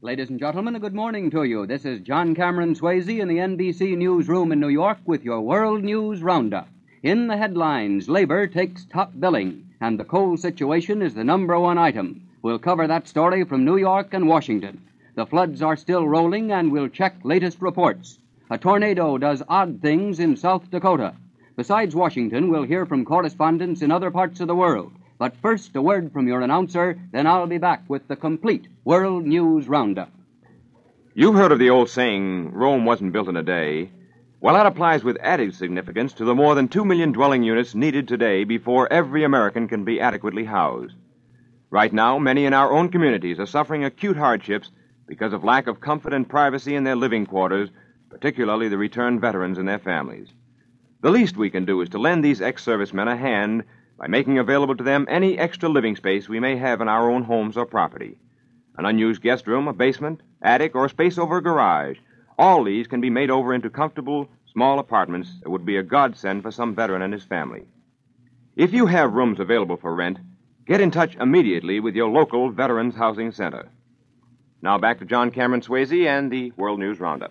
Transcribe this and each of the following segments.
Ladies and gentlemen, a good morning to you. This is John Cameron Swayze in the NBC Newsroom in New York with your World News Roundup. In the headlines, labor takes top billing, and the coal situation is the number one item. We'll cover that story from New York and Washington. The floods are still rolling, and we'll check latest reports. A tornado does odd things in South Dakota. Besides Washington, we'll hear from correspondents in other parts of the world. But first, a word from your announcer, then I'll be back with the complete World News Roundup. You've heard of the old saying, Rome wasn't built in a day. Well, that applies with added significance to the more than 2 million dwelling units needed today before every American can be adequately housed. Right now, many in our own communities are suffering acute hardships because of lack of comfort and privacy in their living quarters, particularly the returned veterans and their families. The least we can do is to lend these ex-servicemen a hand by making available to them any extra living space we may have in our own homes or property. An unused guest room, a basement, attic, or space over a garage. All these can be made over into comfortable, small apartments that would be a godsend for some veteran and his family. If you have rooms available for rent, get in touch immediately with your local Veterans Housing Center. Now back to John Cameron Swayze and the World News Roundup.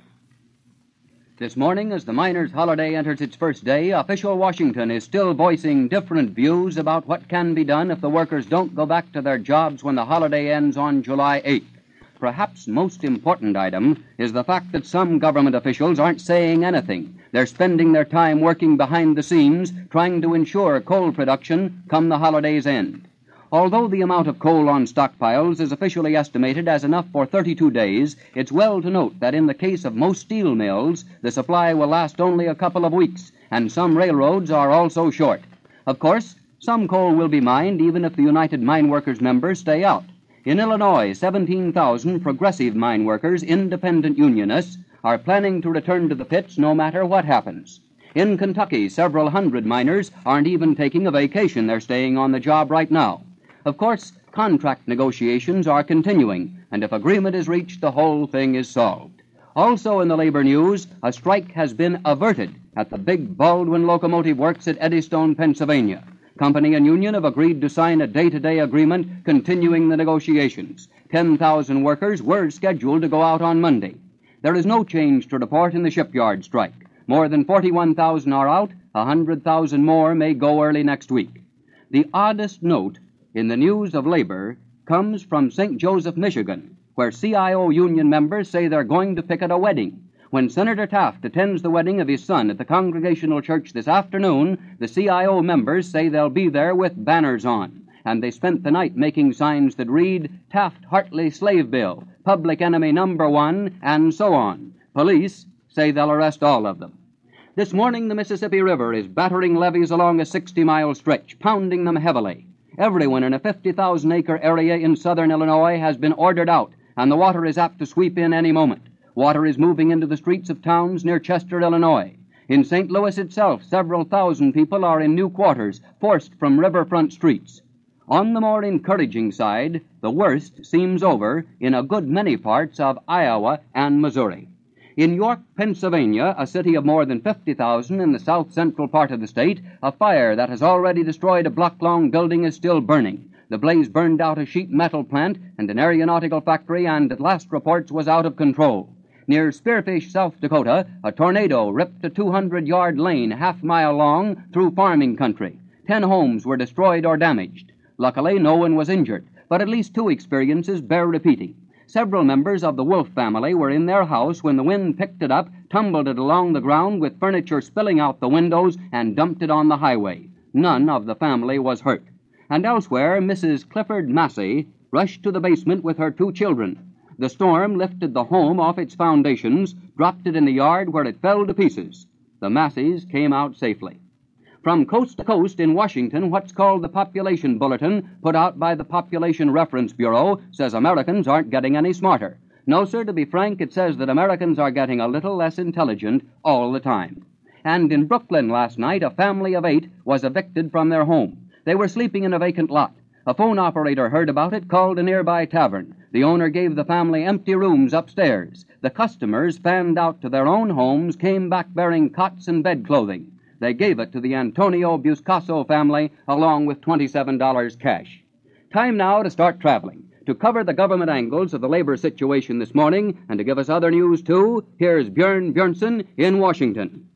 This morning, as the miners' holiday enters its first day, official Washington is still voicing different views about what can be done if the workers don't go back to their jobs when the holiday ends on July 8th. Perhaps most important item is the fact that some government officials aren't saying anything. They're spending their time working behind the scenes, trying to ensure coal production come the holiday's end. Although the amount of coal on stockpiles is officially estimated as enough for 32 days, it's well to note that in the case of most steel mills, the supply will last only a couple of weeks, and some railroads are also short. Of course, some coal will be mined even if the United Mine Workers members stay out. In Illinois, 17,000 progressive mine workers, independent unionists, are planning to return to the pits no matter what happens. In Kentucky, several hundred miners aren't even taking a vacation. They're staying on the job right now. Of course, contract negotiations are continuing, and if agreement is reached, the whole thing is solved. Also in the labor news, a strike has been averted at the big Baldwin Locomotive Works at Eddystone, Pennsylvania. Company and union have agreed to sign a day-to-day agreement continuing the negotiations. 10,000 workers were scheduled to go out on Monday. There is no change to report in the shipyard strike. More than 41,000 are out. 100,000 more may go early next week. The oddest note in the news of labor comes from St. Joseph, Michigan, where CIO union members say they're going to picket a wedding. When Senator Taft attends the wedding of his son at the Congregational Church this afternoon, the CIO members say they'll be there with banners on. And they spent the night making signs that read, Taft-Hartley Slave Bill, Public Enemy Number 1, and so on. Police say they'll arrest all of them. This morning, the Mississippi River is battering levees along a 60-mile stretch, pounding them heavily. Everyone in a 50,000-acre area in southern Illinois has been ordered out, and the water is apt to sweep in any moment. Water is moving into the streets of towns near Chester, Illinois. In St. Louis itself, several thousand people are in new quarters, forced from riverfront streets. On the more encouraging side, the worst seems over in a good many parts of Iowa and Missouri. In York, Pennsylvania, a city of more than 50,000 in the south-central part of the state, a fire that has already destroyed a block-long building is still burning. The blaze burned out a sheet metal plant and an aeronautical factory, and at last reports was out of control. Near Spearfish, South Dakota, a tornado ripped a 200-yard lane half-mile long through farming country. 10 homes were destroyed or damaged. Luckily, no one was injured, but at least 2 experiences bear repeating. Several members of the Wolf family were in their house when the wind picked it up, tumbled it along the ground with furniture spilling out the windows, and dumped it on the highway. None of the family was hurt. And elsewhere, Mrs. Clifford Massey rushed to the basement with her 2 children. The storm lifted the home off its foundations, dropped it in the yard where it fell to pieces. The Masseys came out safely. From coast to coast in Washington, what's called the Population Bulletin, put out by the Population Reference Bureau, says Americans aren't getting any smarter. No, sir, to be frank, it says that Americans are getting a little less intelligent all the time. And in Brooklyn last night, a family of 8 was evicted from their home. They were sleeping in a vacant lot. A phone operator heard about it, called a nearby tavern. The owner gave the family empty rooms upstairs. The customers, fanned out to their own homes, came back bearing cots and bedclothing. They gave it to the Antonio Buscaso family along with $27 cash. Time now to start traveling. To cover the government angles of the labor situation this morning and to give us other news, too, here's Björn Björnson in Washington.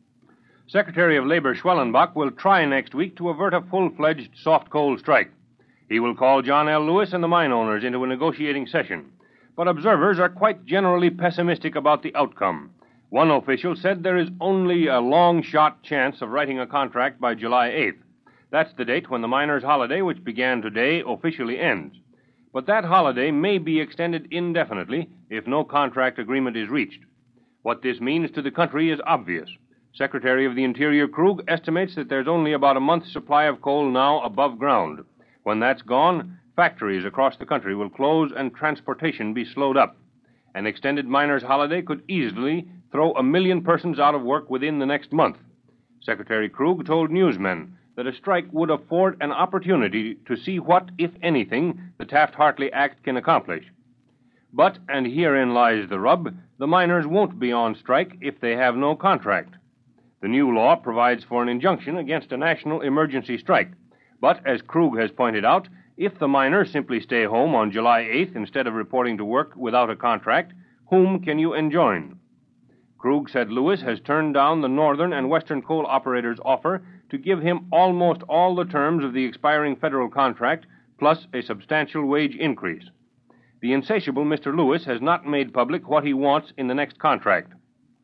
Secretary of Labor Schwellenbach will try next week to avert a full-fledged soft coal strike. He will call John L. Lewis and the mine owners into a negotiating session. But observers are quite generally pessimistic about the outcome. One official said there is only a long-shot chance of writing a contract by July 8th. That's the date when the miners' holiday, which began today, officially ends. But that holiday may be extended indefinitely if no contract agreement is reached. What this means to the country is obvious. Secretary of the Interior Krug estimates that there's only about a month's supply of coal now above ground. When that's gone, factories across the country will close and transportation be slowed up. An extended miners' holiday could easily throw 1 million persons out of work within the next month. Secretary Krug told newsmen that a strike would afford an opportunity to see what, if anything, the Taft-Hartley Act can accomplish. But, and herein lies the rub, the miners won't be on strike if they have no contract. The new law provides for an injunction against a national emergency strike. But, as Krug has pointed out, if the miners simply stay home on July 8th instead of reporting to work without a contract, whom can you enjoin? Krug said Lewis has turned down the Northern and Western coal operators' offer to give him almost all the terms of the expiring federal contract, plus a substantial wage increase. The insatiable Mr. Lewis has not made public what he wants in the next contract.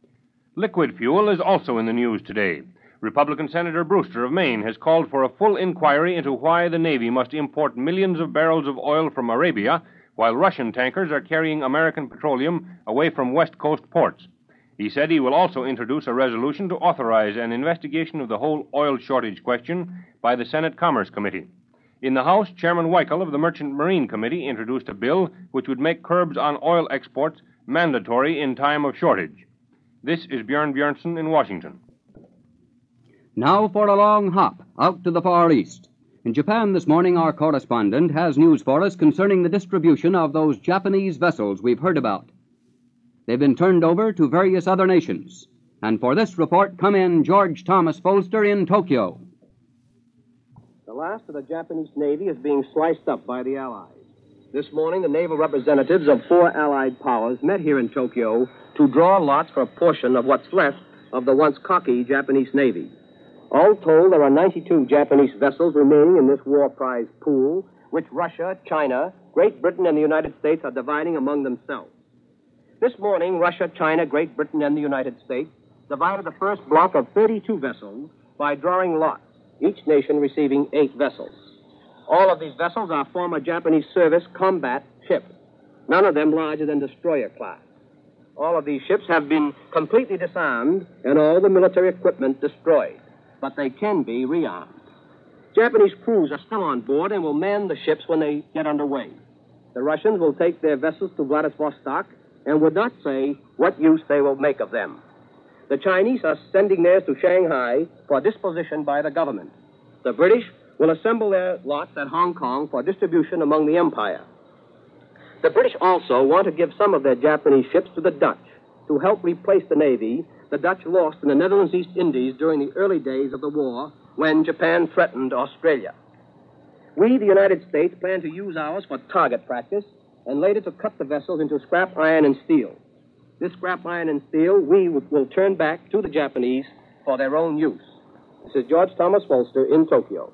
Liquid fuel is also in the news today. Republican Senator Brewster of Maine has called for a full inquiry into why the Navy must import millions of barrels of oil from Arabia while Russian tankers are carrying American petroleum away from West Coast ports. He said he will also introduce a resolution to authorize an investigation of the whole oil shortage question by the Senate Commerce Committee. In the House, Chairman Weichel of the Merchant Marine Committee introduced a bill which would make curbs on oil exports mandatory in time of shortage. This is Björn Björnson in Washington. Now for a long hop out to the Far East. In Japan this morning, our correspondent has news for us concerning the distribution of those Japanese vessels we've heard about. They've been turned over to various other nations. And for this report, come in George Thomas Folster in Tokyo. The last of the Japanese Navy is being sliced up by the Allies. This morning, the naval representatives of 4 Allied powers met here in Tokyo to draw lots for a portion of what's left of the once cocky Japanese Navy. All told, there are 92 Japanese vessels remaining in this war prize pool, which Russia, China, Great Britain, and the United States are dividing among themselves. This morning, Russia, China, Great Britain, and the United States divided the first block of 32 vessels by drawing lots, each nation receiving 8 vessels. All of these vessels are former Japanese service combat ships, none of them larger than destroyer class. All of these ships have been completely disarmed and all the military equipment destroyed, but they can be rearmed. Japanese crews are still on board and will man the ships when they get underway. The Russians will take their vessels to Vladivostok and would not say what use they will make of them. The Chinese are sending theirs to Shanghai for disposition by the government. The British will assemble their lots at Hong Kong for distribution among the empire. The British also want to give some of their Japanese ships to the Dutch to help replace the Navy the Dutch lost in the Netherlands East Indies during the early days of the war when Japan threatened Australia. We, the United States, plan to use ours for target practice and later to cut the vessels into scrap iron and steel. This scrap iron and steel we will turn back to the Japanese for their own use. This is George Thomas Folster in Tokyo.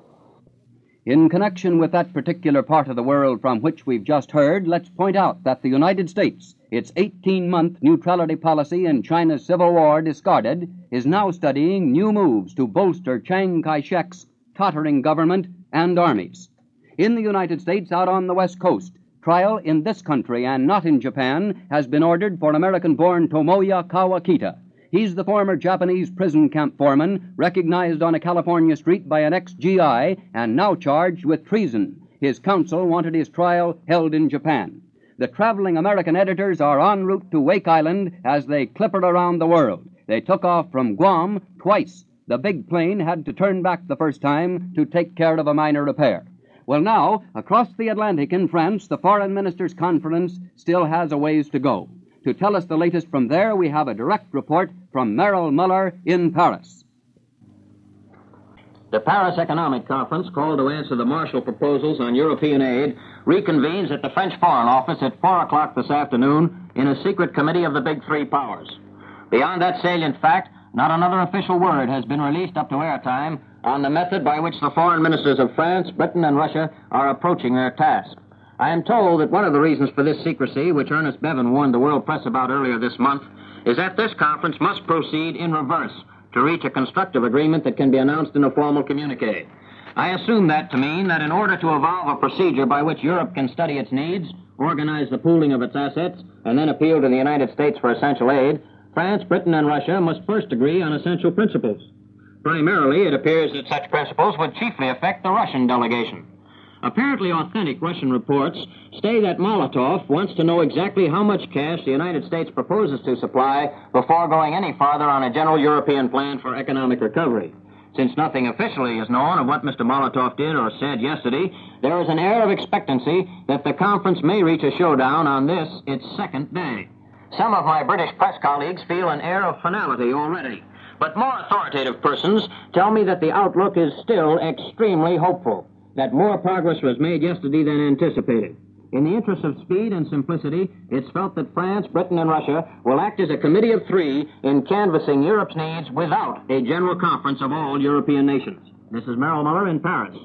In connection with that particular part of the world from which we've just heard, let's point out that the United States, its 18-month neutrality policy in China's Civil War discarded, is now studying new moves to bolster Chiang Kai-shek's tottering government and armies. In the United States, out on the West Coast, trial in this country and not in Japan has been ordered for American-born Tomoya Kawakita. He's the former Japanese prison camp foreman, recognized on a California street by an ex-GI, and now charged with treason. His counsel wanted his trial held in Japan. The traveling American editors are en route to Wake Island as they clipper around the world. They took off from Guam twice. The big plane had to turn back the first time to take care of a minor repair. Well, now, across the Atlantic in France, the Foreign Ministers' Conference still has a ways to go. To tell us the latest from there, we have a direct report from Merrill Muller in Paris. The Paris Economic Conference, called to answer the Marshall proposals on European aid, reconvenes at the French Foreign Office at 4 o'clock this afternoon in a secret committee of the Big Three powers. Beyond that salient fact, not another official word has been released up to airtime on the method by which the foreign ministers of France, Britain, and Russia are approaching their task. I am told that one of the reasons for this secrecy, which Ernest Bevin warned the world press about earlier this month, is that this conference must proceed in reverse to reach a constructive agreement that can be announced in a formal communique. I assume that to mean that in order to evolve a procedure by which Europe can study its needs, organize the pooling of its assets, and then appeal to the United States for essential aid, France, Britain, and Russia must first agree on essential principles. Primarily, it appears that such principles would chiefly affect the Russian delegation. Apparently authentic Russian reports say that Molotov wants to know exactly how much cash the United States proposes to supply before going any farther on a general European plan for economic recovery. Since nothing officially is known of what Mr. Molotov did or said yesterday, there is an air of expectancy that the conference may reach a showdown on this, its second day. Some of my British press colleagues feel an air of finality already, but more authoritative persons tell me that the outlook is still extremely hopeful, that more progress was made yesterday than anticipated. In the interest of speed and simplicity, it's felt that France, Britain, and Russia will act as a committee of three in canvassing Europe's needs without a general conference of all European nations. This is Merrill Muller in Paris.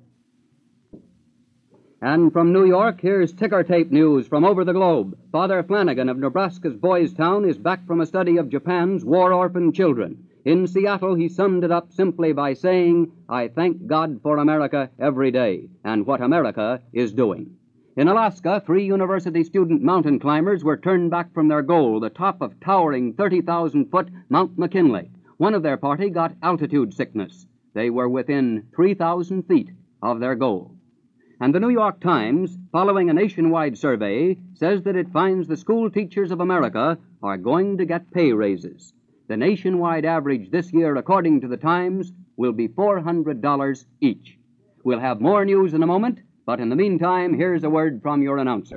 And from New York, here's ticker tape news from over the globe. Father Flanagan of Nebraska's Boys Town is back from a study of Japan's war-orphaned children. In Seattle, he summed it up simply by saying, "I thank God for America every day, and what America is doing." In Alaska, 3 university student mountain climbers were turned back from their goal, the top of towering 30,000-foot Mount McKinley. One of their party got altitude sickness. They were within 3,000 feet of their goal. And the New York Times, following a nationwide survey, says that it finds the school teachers of America are going to get pay raises. The nationwide average this year, according to the Times, will be $400 each. We'll have more news in a moment, but in the meantime, here's a word from your announcer.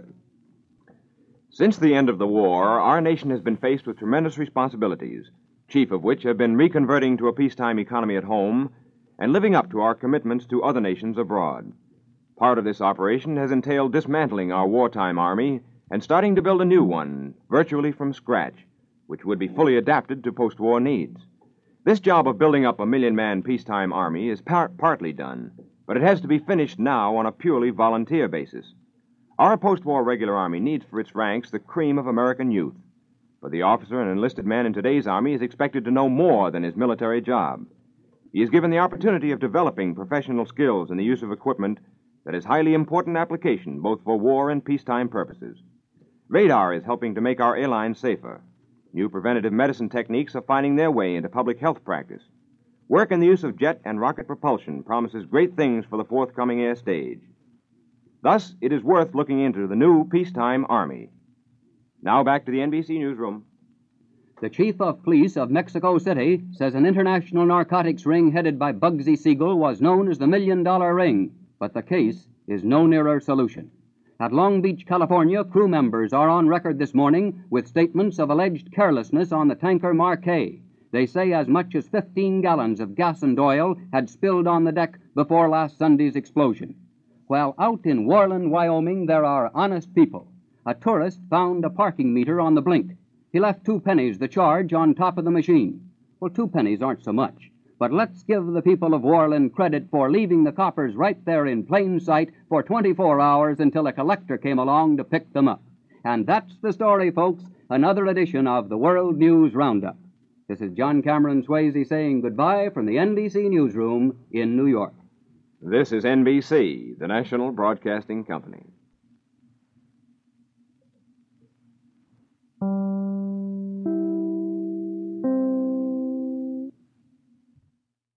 Since the end of the war, our nation has been faced with tremendous responsibilities, chief of which have been reconverting to a peacetime economy at home and living up to our commitments to other nations abroad. Part of this operation has entailed dismantling our wartime army and starting to build a new one, virtually from scratch, which would be fully adapted to post-war needs. This job of building up a million-man peacetime army is partly done, but it has to be finished now on a purely volunteer basis. Our post-war regular army needs for its ranks the cream of American youth. But the officer and enlisted man in today's army is expected to know more than his military job. He is given the opportunity of developing professional skills in the use of equipment that is highly important application both for war and peacetime purposes. Radar is helping to make our airlines safer. New preventative medicine techniques are finding their way into public health practice. Work in the use of jet and rocket propulsion promises great things for the forthcoming air stage. Thus, it is worth looking into the new peacetime Army. Now back to the NBC newsroom. The chief of police of Mexico City says an international narcotics ring headed by Bugsy Siegel was known as the $1 Million Ring, but the case is no nearer solution. At Long Beach, California, crew members are on record this morning with statements of alleged carelessness on the tanker Marquet. They say as much as 15 gallons of gas and oil had spilled on the deck before last Sunday's explosion. While out in Worland, Wyoming, there are honest people. A tourist found a parking meter on the blink. He left 2 pennies the charge on top of the machine. Well, 2 pennies aren't so much. But let's give the people of Worland credit for leaving the coppers right there in plain sight for 24 hours until a collector came along to pick them up. And that's the story, folks. Another edition of the World News Roundup. This is John Cameron Swayze saying goodbye from the NBC Newsroom in New York. This is NBC, the National Broadcasting Company.